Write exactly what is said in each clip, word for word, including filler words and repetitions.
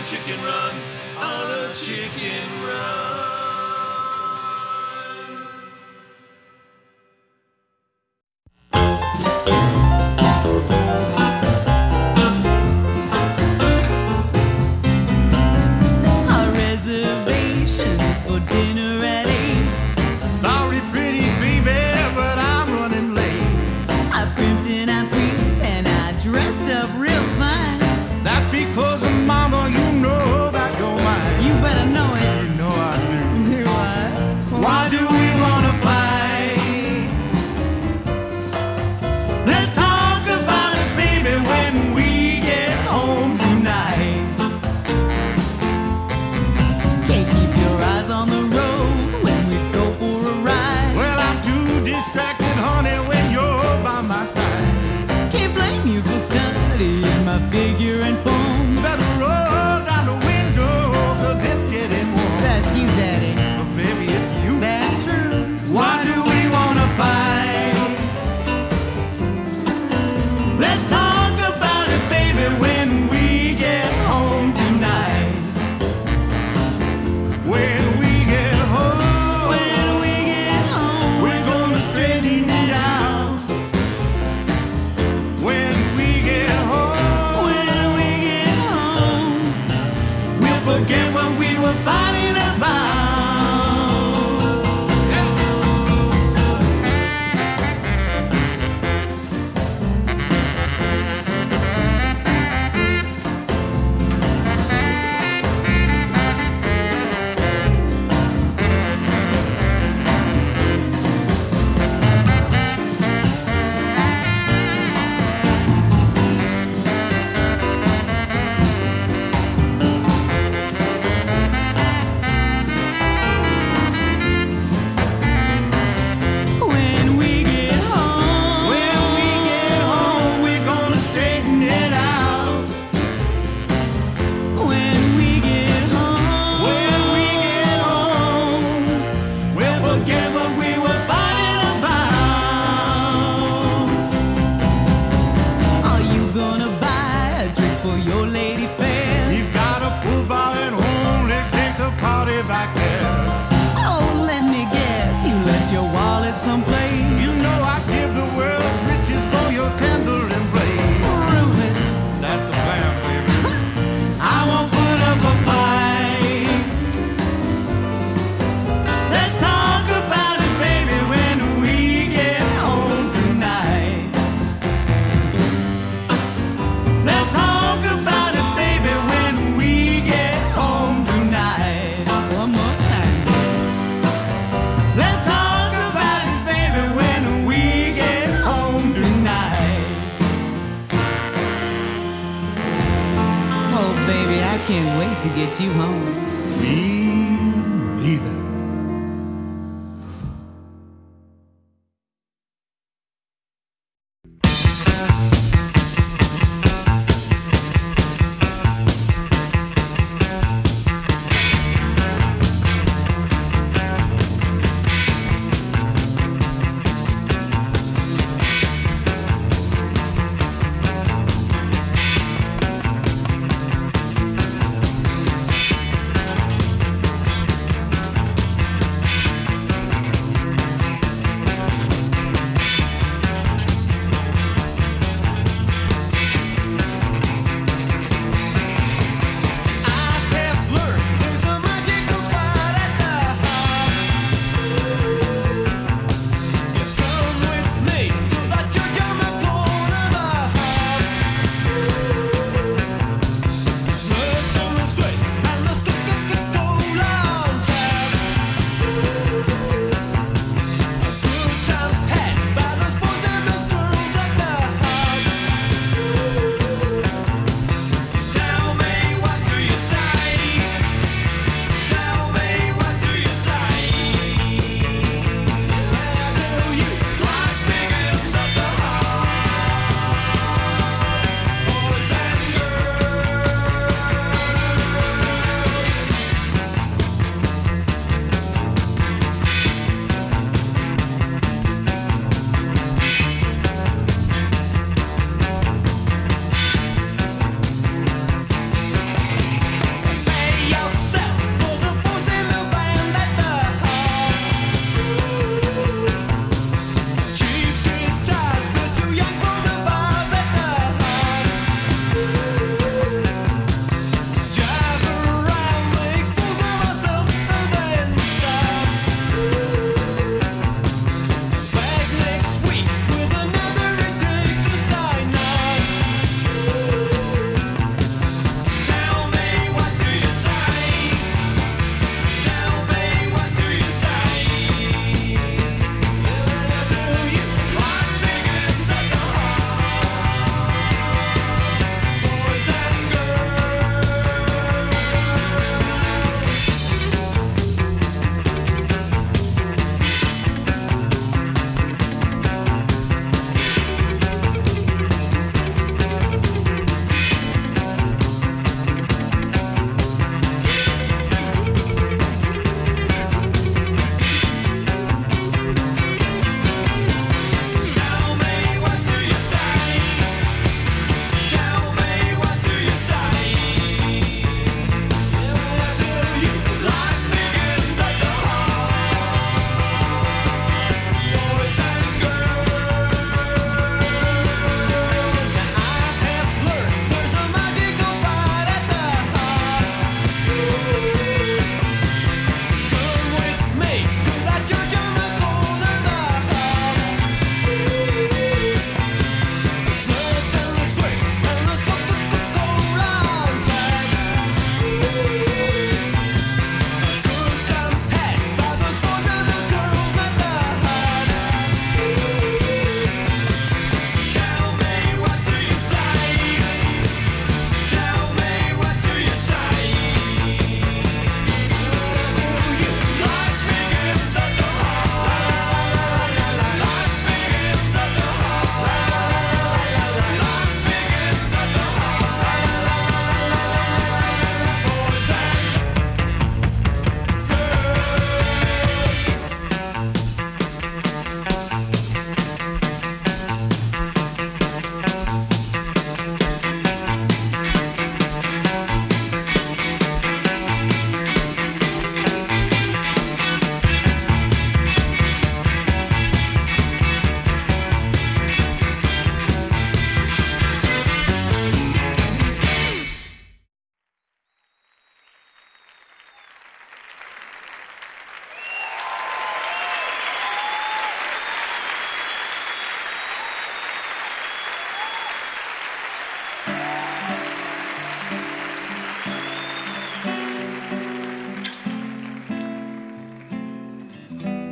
chicken run, on a chicken run. Our reservation is for dinner at eight. Sorry, pretty baby, but I'm running late. I primped and I prepped and I dressed up real fine. That's because, mama, you know that you're mine. You better know it. You know I do. Do I? Why do we wanna fight? Let's talk about it, baby, when we get home tonight. Can't keep your eyes on the road when we go for a ride. Well, I'm too distracted, honey, when you're by my side. Can't blame you for studying my figure and form. Better roll down the window, cause it's getting warm. That's you, Daddy. But baby, it's you. That's true. Why do we wanna fight? Let's talk about it, baby, when we get home tonight. When we get home, When we get home, we're gonna straighten it out. When we get home, when we get home, we'll forget what we were fighting about. when we get home, When we get home, we're gonna straighten it out. when we get home, When we get home, we'll forget what we were fighting about. are you gonna buy a drink for your lady fair? We've got a full bar at home, let's take the party back there. Oh, let me guess, you left your wallet someplace. You know I give the world's riches for your tender embrace. Prove it. That's the plan, baby. I won't put up a fight. Let's talk about it, baby, when we get home tonight. Let's talk about it, baby, when we get home tonight. One more time. Let's talk about it, baby, when we get home tonight. Oh, baby, I can't wait to get you home. Me neither.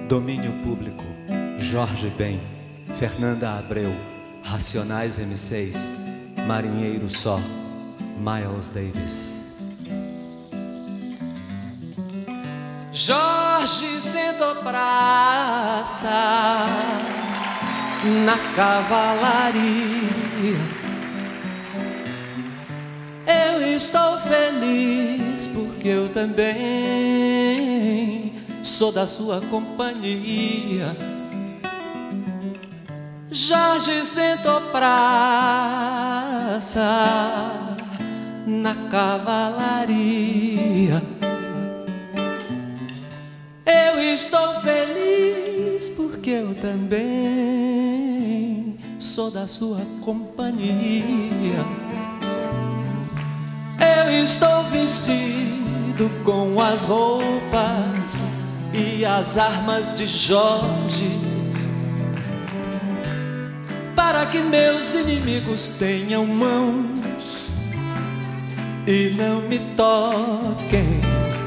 Domínio Público, Jorge Ben, Fernanda Abreu, Racionais M seis, Marinheiro Só, Miles Davis. Jorge sentou praça na cavalaria. Eu estou feliz porque eu também sou da sua companhia. Jorge sentou praça na cavalaria. Eu estou feliz porque eu também sou da sua companhia. Eu estou vestido com as roupas e as armas de Jorge, para que meus inimigos tenham mãos e não me toquem,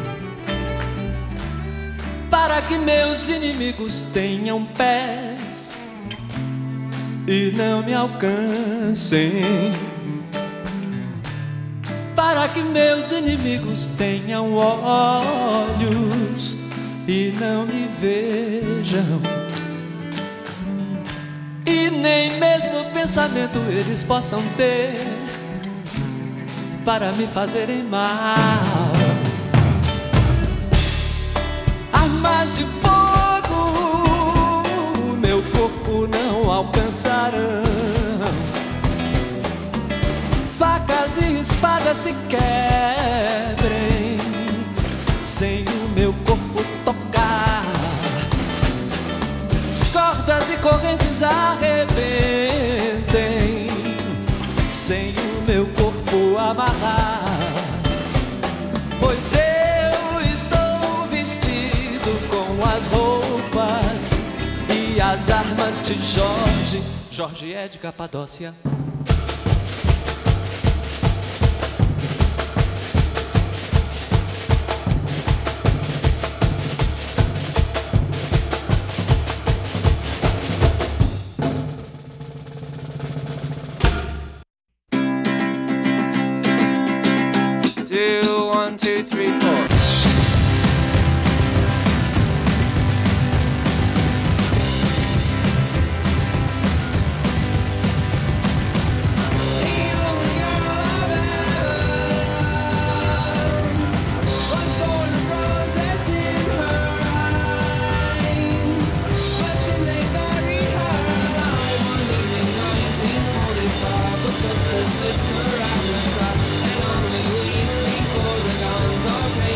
para que meus inimigos tenham pés e não me alcancem, para que meus inimigos tenham olhos e não me vejam, e nem mesmo pensamento eles possam ter para me fazerem mal. Armas de fogo meu corpo não alcançarão, facas e espadas se quebrem sem o meu corpo tocar, cordas e correntes arrebentem sem o meu corpo amarrar, pois eu estou vestido com as roupas e as armas de Jorge. Jorge é de Capadócia. Two, one, two, three, four. Sister, and only we sleep for the guns are paid.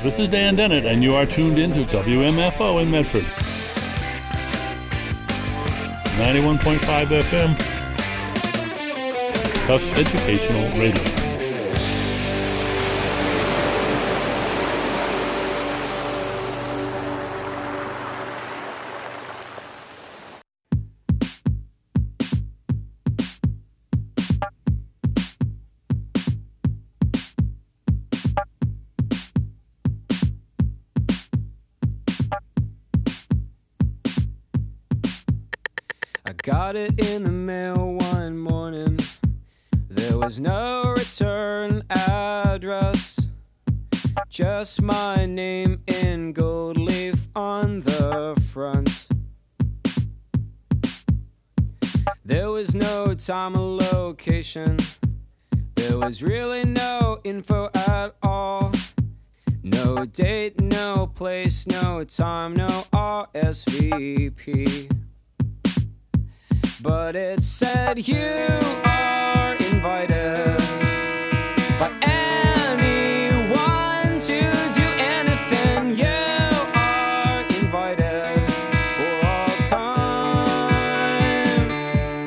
This is Dan Dennett, and you are tuned in to W M F O in Medford. ninety-one point five F M, Tufts Educational Radio. Got it in the mail one morning. There was no return address, just my name in gold leaf on the front. There was no time or location. There was really no info at all. No date, no place, no time, no R S V P. But it said you are invited by anyone to do anything. You are invited for all time.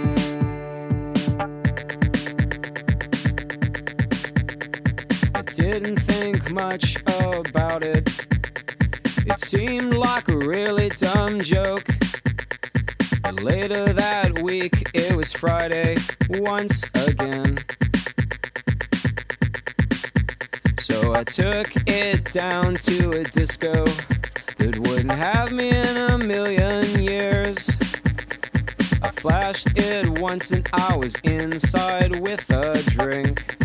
I didn't think much about it. It seemed like a really dumb joke. But later that week, it was Friday once again. So I took it down to a disco that wouldn't have me in a million years. I flashed it once and I was inside with a drink.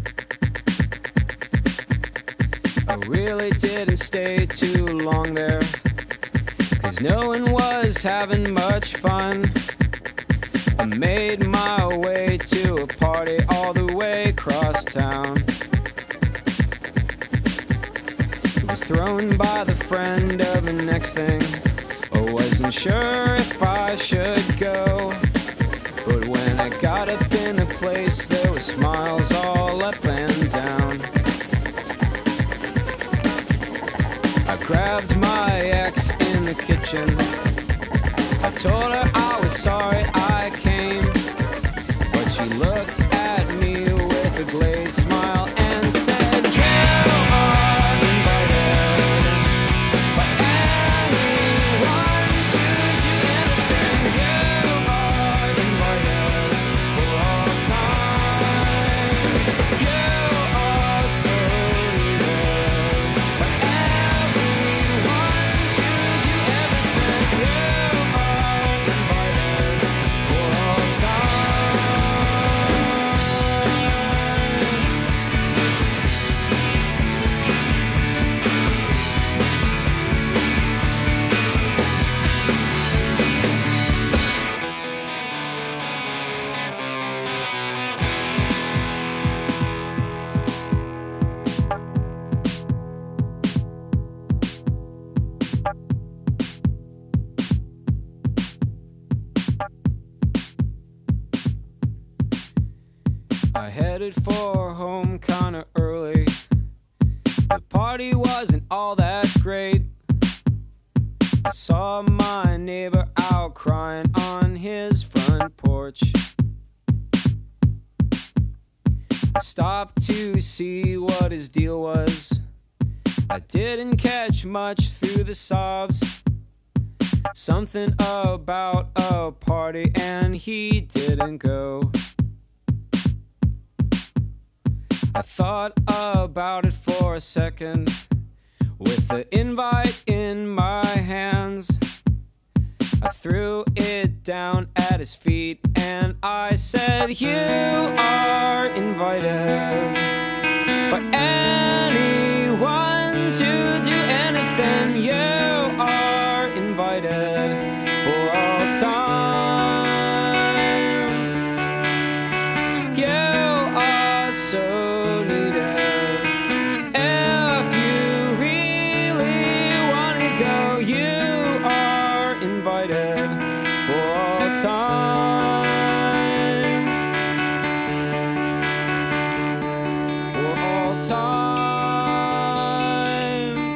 I really didn't stay too long there, 'cause no one was having much fun. I made my way to a party all the way across town. It was thrown by the friend of the next thing. I wasn't sure if I should go, but when I got up in the place, there were smiles all up and down. I grabbed my ex in the kitchen. I told her I was sorry I came, but she looked at me with a glazed smile and said, you are invited by anyone to do anything. You are invited for all time. You are so needed by everyone to do everything. You are invited for all time. I headed for home kinda early. The party wasn't all that great. I saw my neighbor out crying on his front porch. I stopped to see what his deal was. I didn't catch much through the sobs. Something about a party and he didn't go. I thought about it for a second, with the invite in my hands. I threw it down at his feet and I said, you are invited by anyone to do anything. You are invited for all time. You are so time, for all time.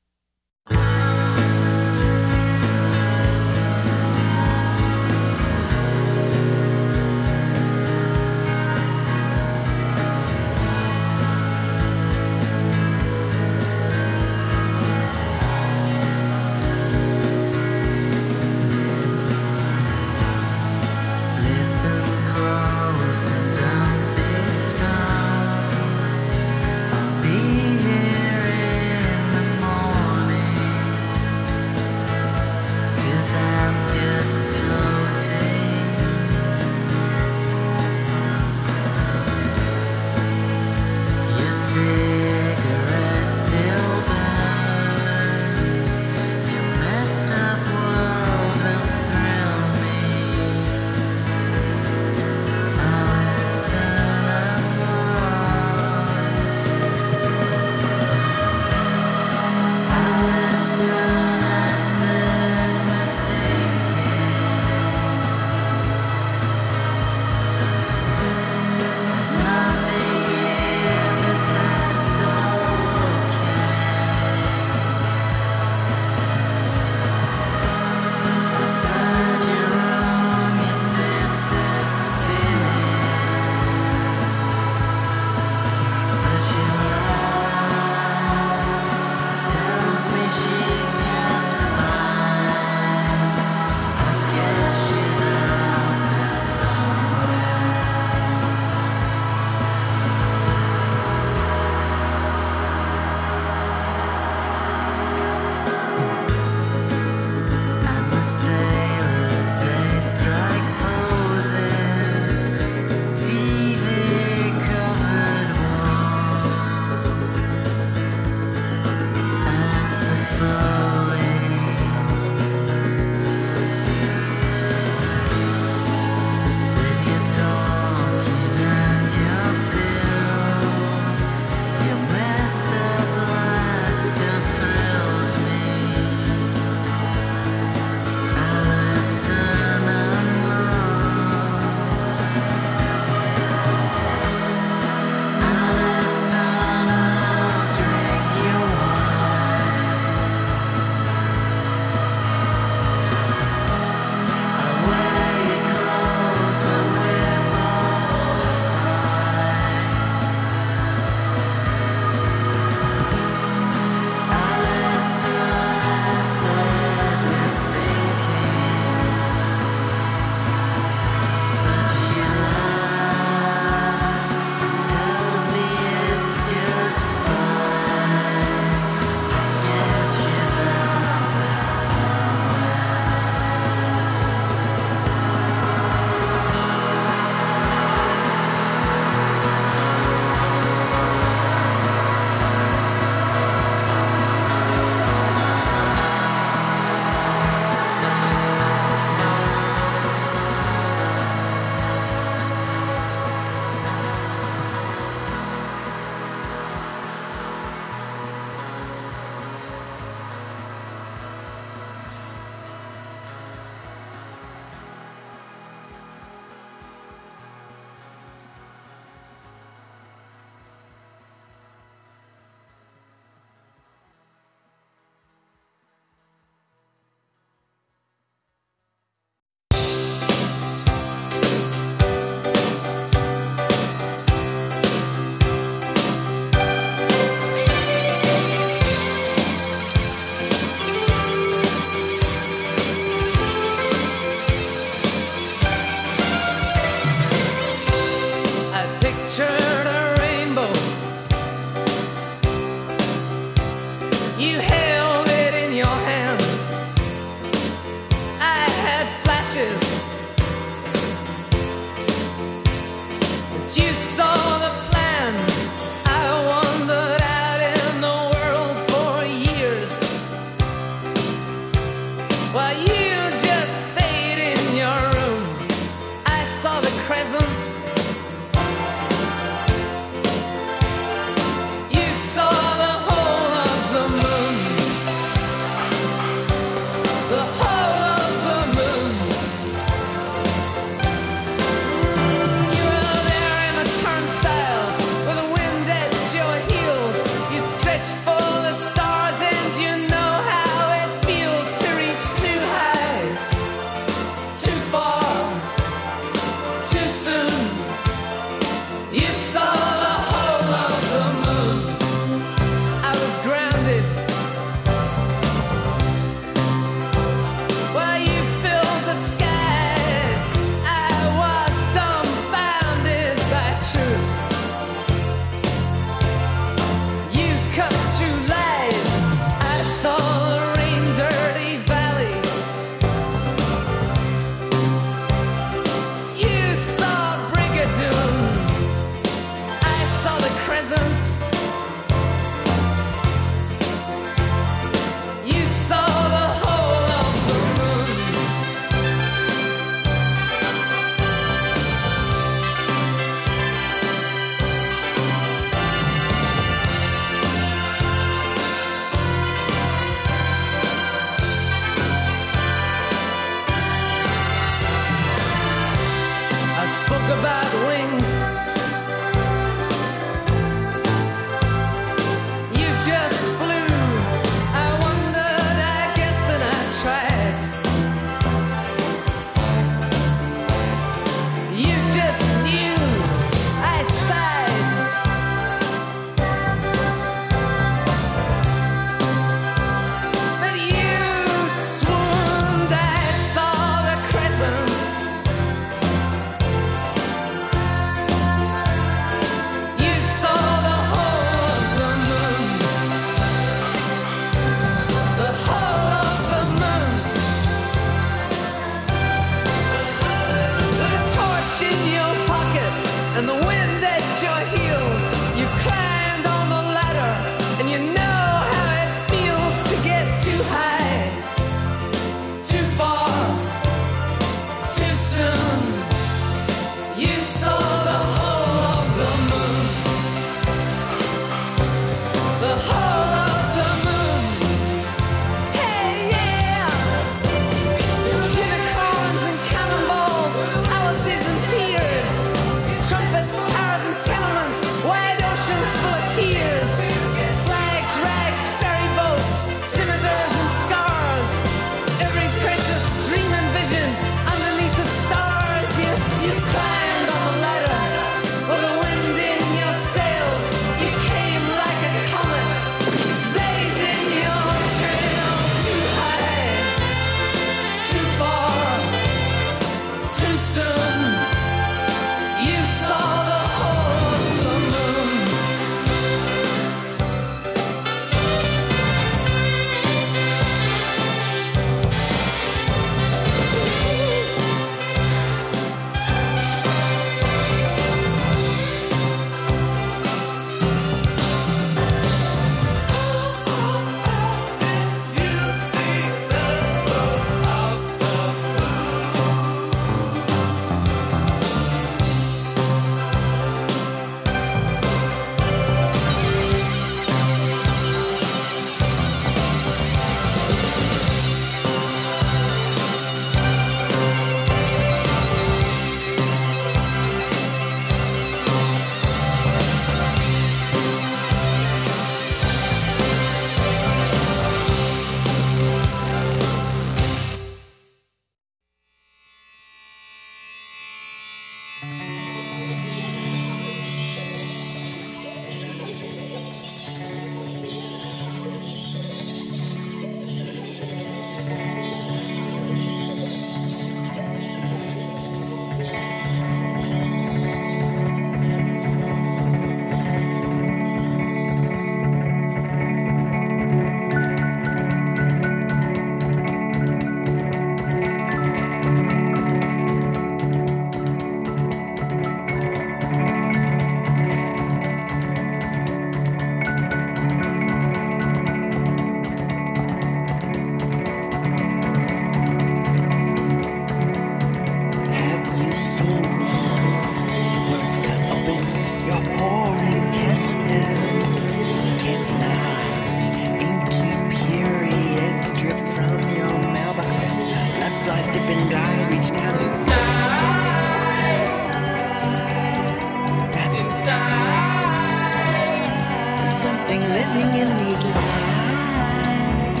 something living in these lines.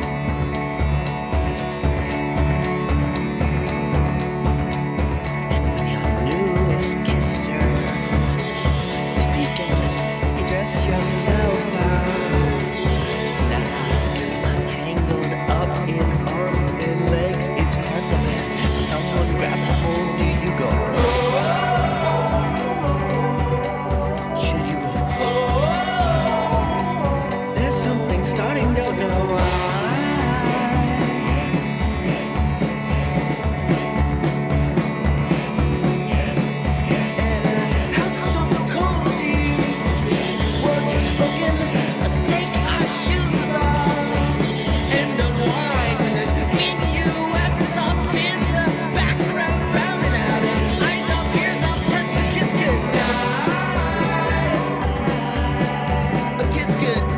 And when your newest kisser is peeking, you dress yourself out. Tonight, girl, tangled up in arms and legs, it's quite the man. Someone grabs a hold, do you go? Starting, don't know why. And a house so cozy, words are spoken. Let's take our shoes off and unwind. And there's minuets off in the background, drowning out. And eyes off, ears off, touch the kiss goodnight. A kiss goodnight.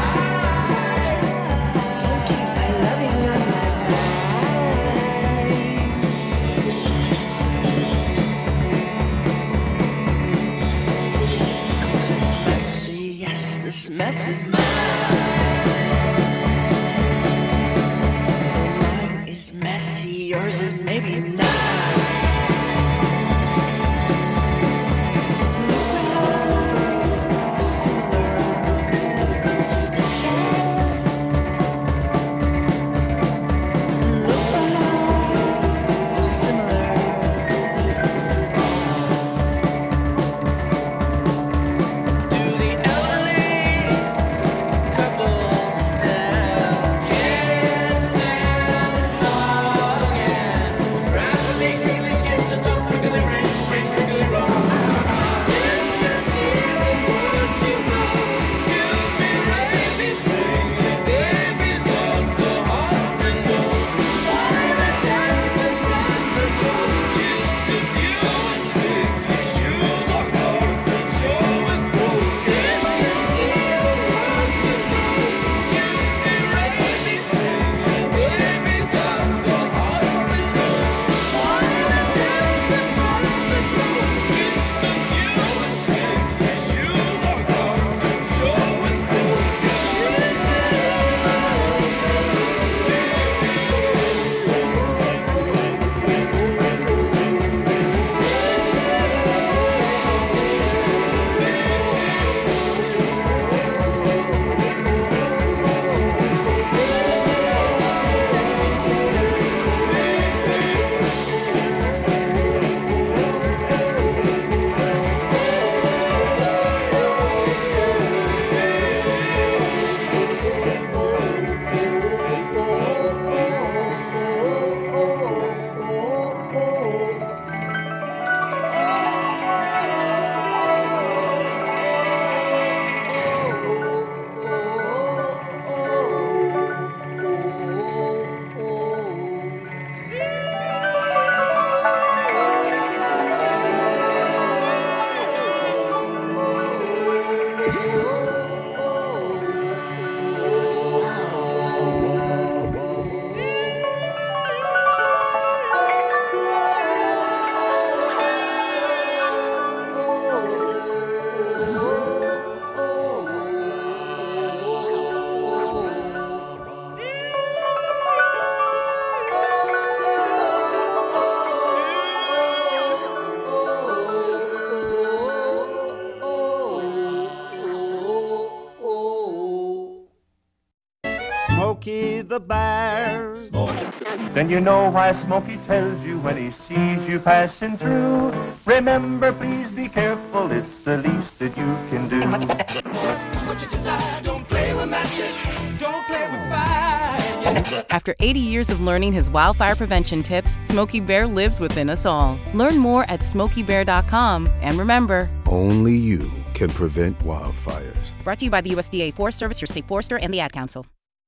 This mess is mine. Mine is messy, yours is maybe not. Similar stitches. Similar. Smokey the Bear. Then you know why Smokey tells you when he sees you passing through. Remember, please be careful, it's the least that you can do. What you decide, don't play with matches, don't play with fire. After eighty years of learning his wildfire prevention tips, Smokey Bear lives within us all. Learn more at smokey bear dot com. And remember, only you can prevent wildfires. Brought to you by the U S D A Forest Service, your state forester, and the Ad Council.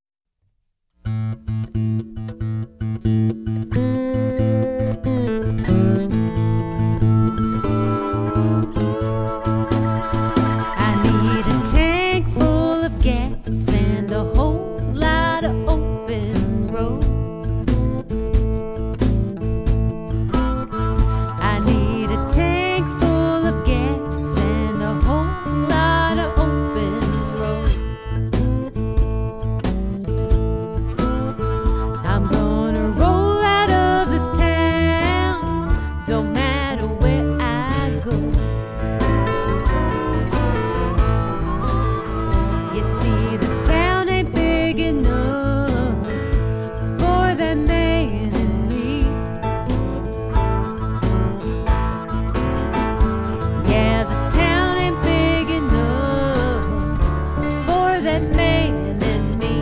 I need a tank full of gas and a whole lot of open road. I need a tank full of gas and a whole lot of open road. that man in me.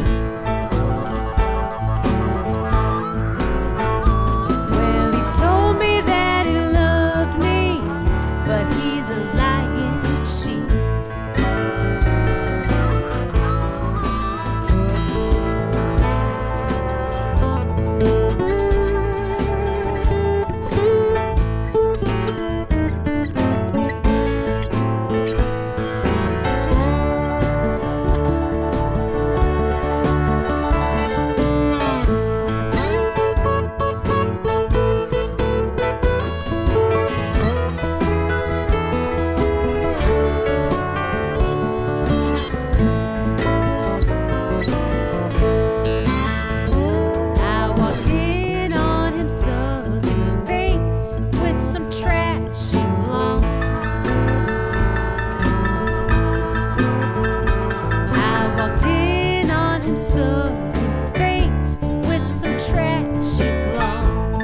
Well, he told me that he loved me, but he's a lying cheat. I walked in on him sucking face with some trashy blonde. I walked in on him sucking face with some trashy blonde.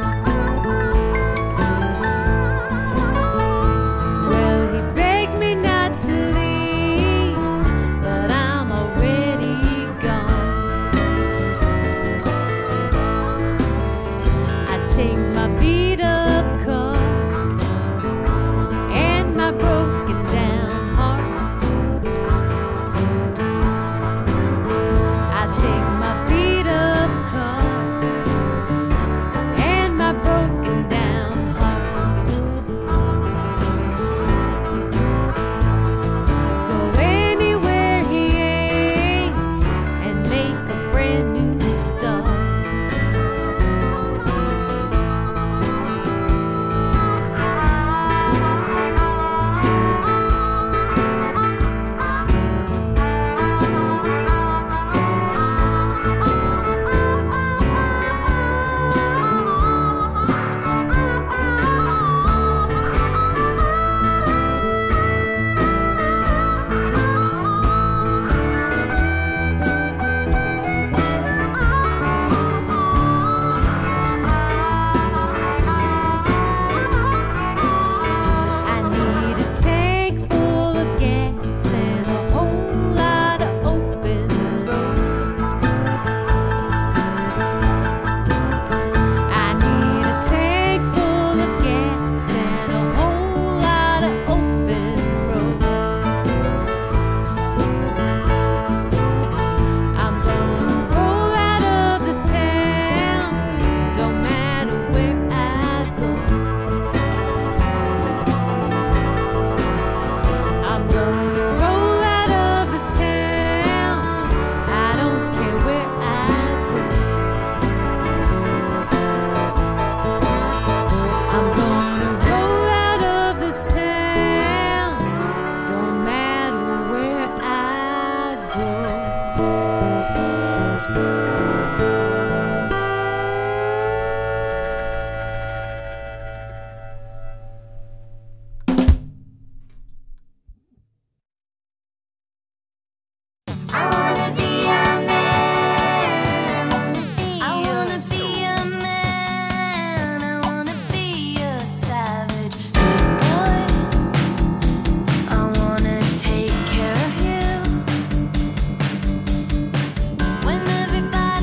Well, he begged me not to leave, but I'm already gone. I take my beat up car and my broken down heart. I take my beat up car and my broken down heart. Go anywhere he ain't and make a brand new start. I need a tank full of gas and a whole lot of open road. I need a tank full of gas and a whole lot of open road. I'm gonna roll out of this town, don't matter where I go. I'm gonna roll out of this town, I don't care where I go. I'm gonna roll out of this town, don't matter where I go. I wanna be a man. I wanna be a man. I wanna be a savage good boy. I wanna take care of you when everybody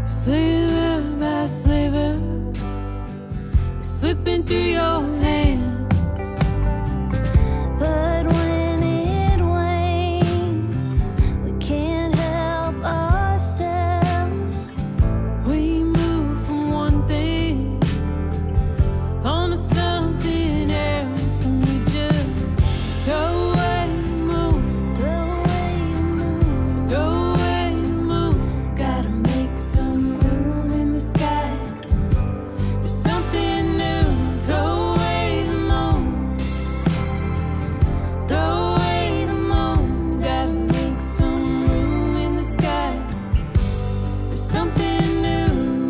Sliver by sliver, slipping through your hands. But when it wanes, we can't help ourselves. We move from one thing on to something else, and we just throw away the moon, Throw away the moon, throw away the moon. gotta make some room in the sky. There's something new. Throw away the moon, throw away the moon. Gotta make some room in the sky. There's something new.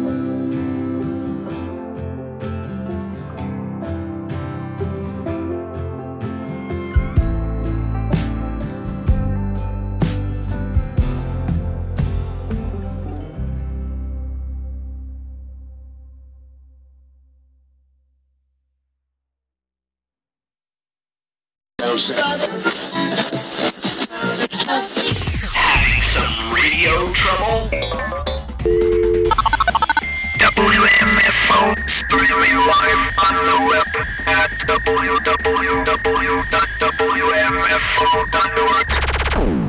Having some radio trouble? W M F O streaming live on the web at w w w dot w m f o dot org.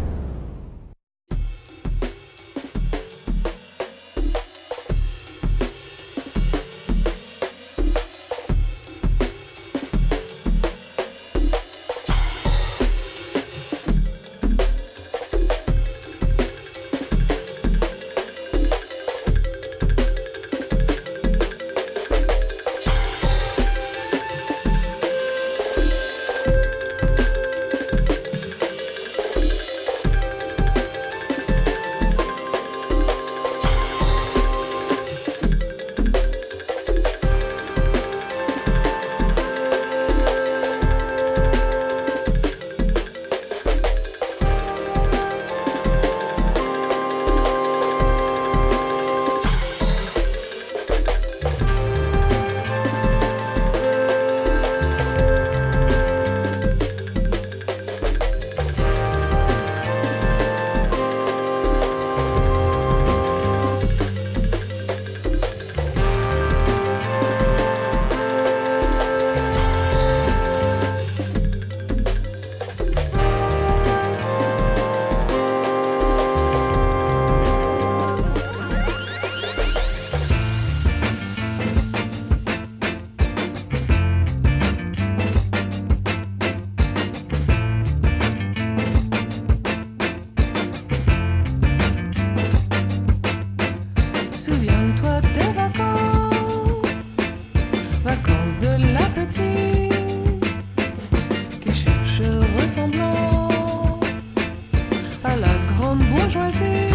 Souviens-toi des vacances, vacances de la petite qui cherche ressemblance à la grande bourgeoisie.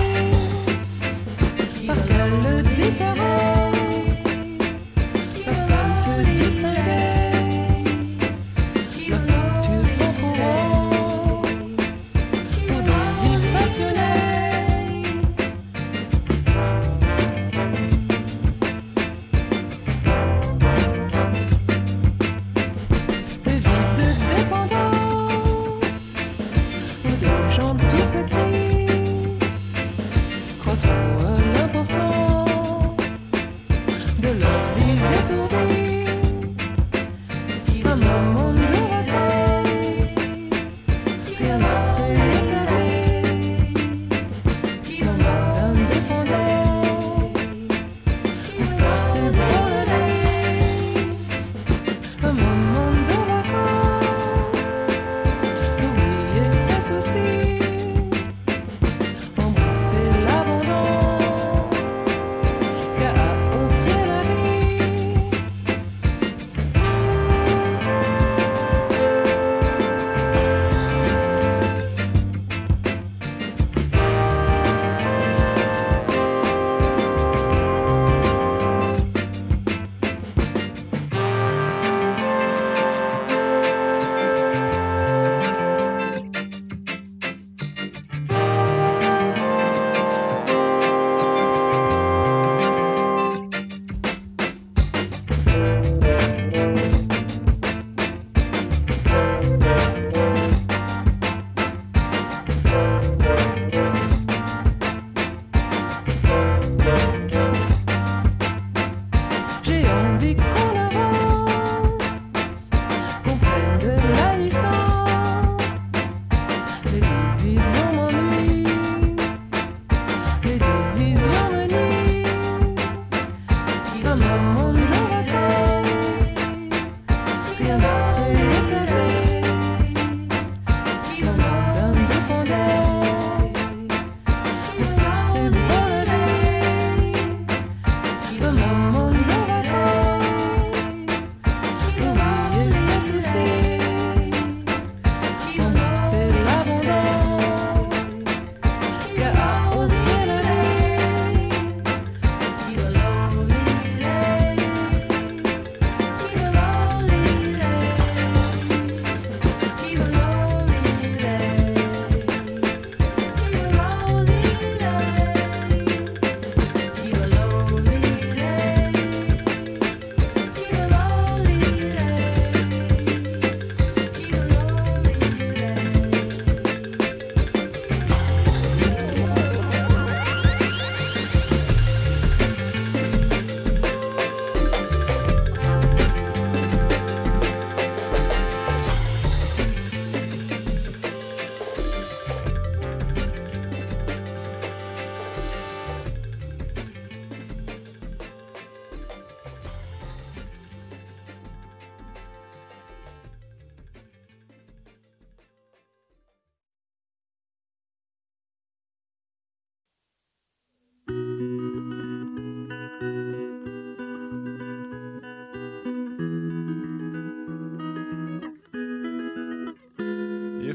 Par quelle différence peuvent-elles se distinguer? Leurs cultures sont trop roses pour des vies passionnées. Crois-toi à l'importance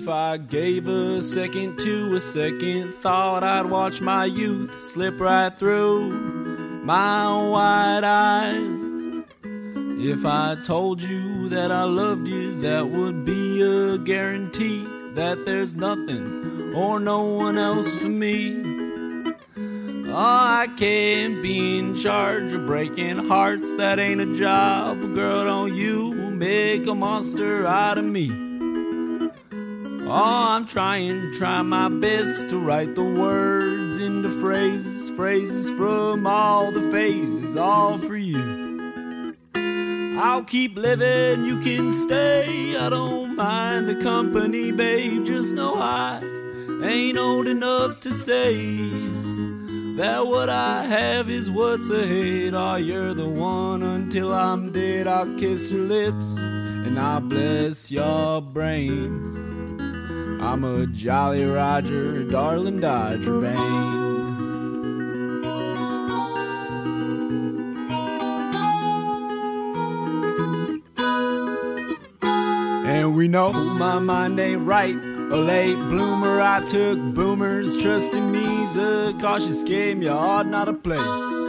I gave a second to a second thought, I'd watch my youth slip right through my wide eyes. If I told you that I loved you, that would be a guarantee that there's nothing or no one else for me. Oh, I can't be in charge of breaking hearts, that ain't a job. Girl, don't you make a monster out of me. Oh, I'm trying, try my best to write the words into phrases, phrases from all the phases, all for you. I'll keep living, you can stay, I don't mind the company, babe. Just know I ain't old enough to say that what I have is what's ahead. Oh, you're the one until I'm dead. I'll kiss your lips and I'll bless your brain. I'm a Jolly Roger, darling Dodger Bane. And we know my mind ain't right, a late bloomer. I took boomers, trusting me's a cautious game you ought not to play.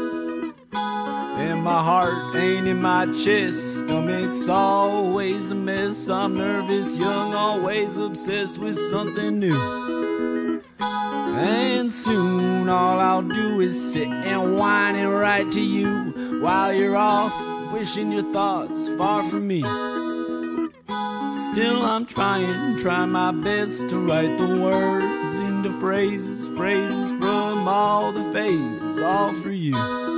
And my heart ain't in my chest, stomach's always a mess. I'm nervous, young, always obsessed with something new. And soon all I'll do is sit and whine and write to you while you're off, wishing your thoughts far from me. Still I'm trying, try my best to write the words into phrases, phrases from all the phases, all for you.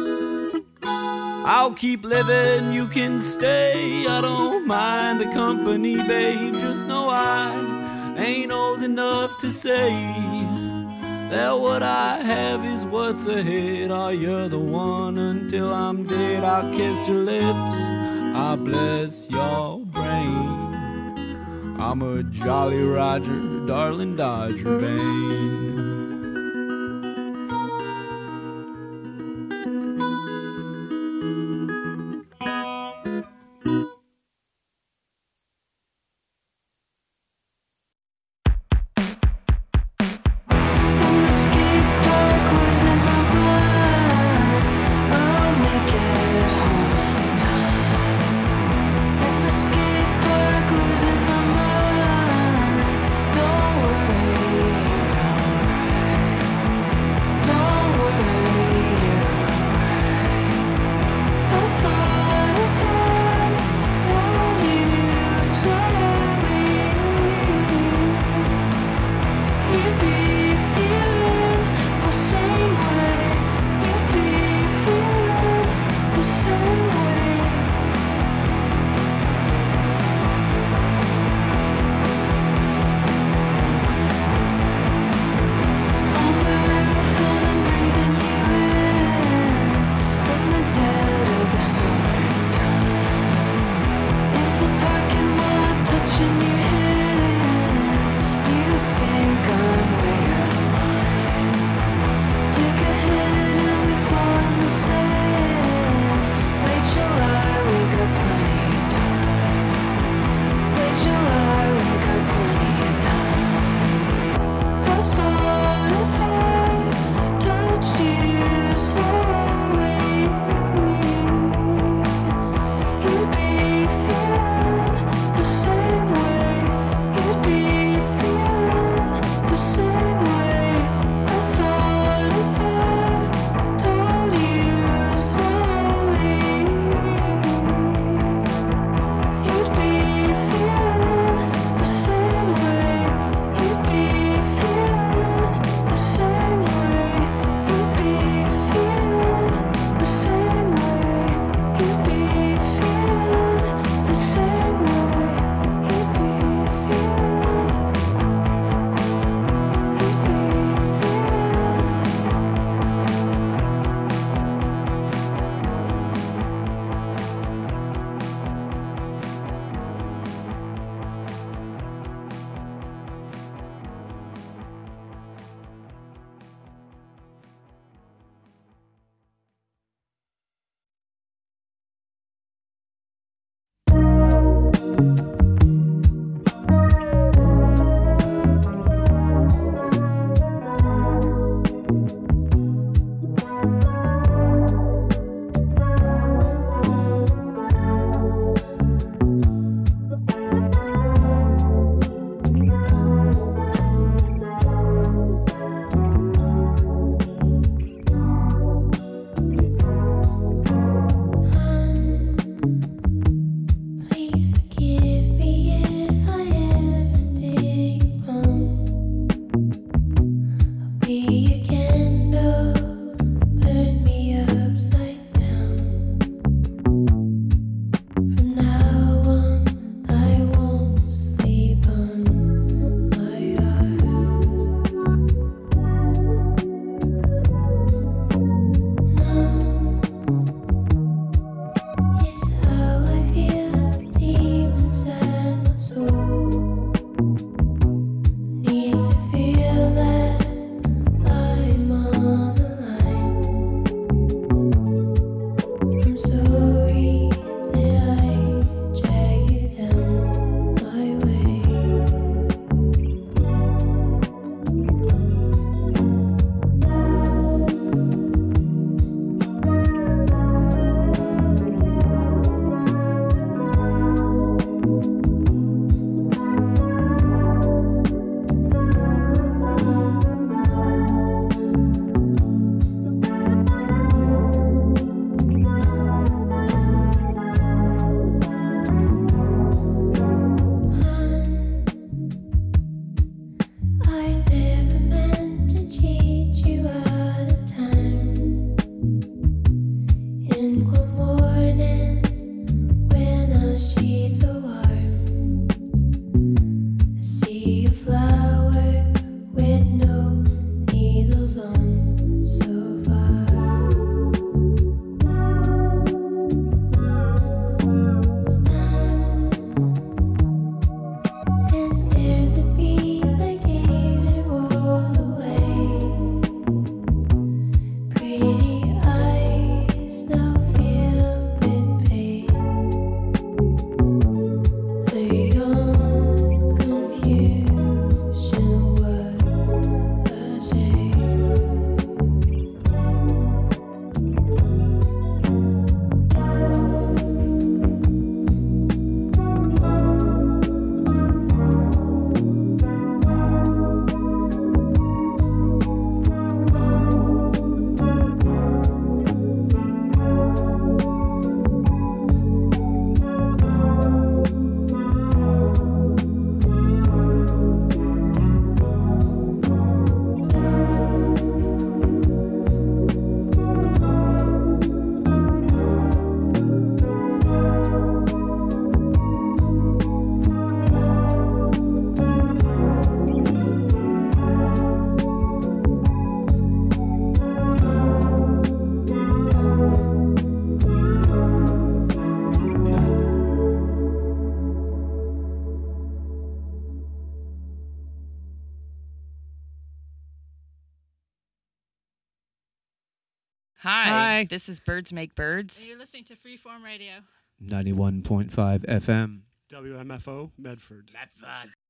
I'll keep living, you can stay, I don't mind the company, babe. Just know I ain't old enough to say that what I have is what's ahead. Oh, you're the one until I'm dead. I'll kiss your lips, I'll bless your brain. I'm a Jolly Roger, darling Dodger Bane. Don't worry, Hi. Hi. This is Birds Make Birds. And you're listening to Freeform Radio. ninety-one point five F M. W M F O, Medford. Medford.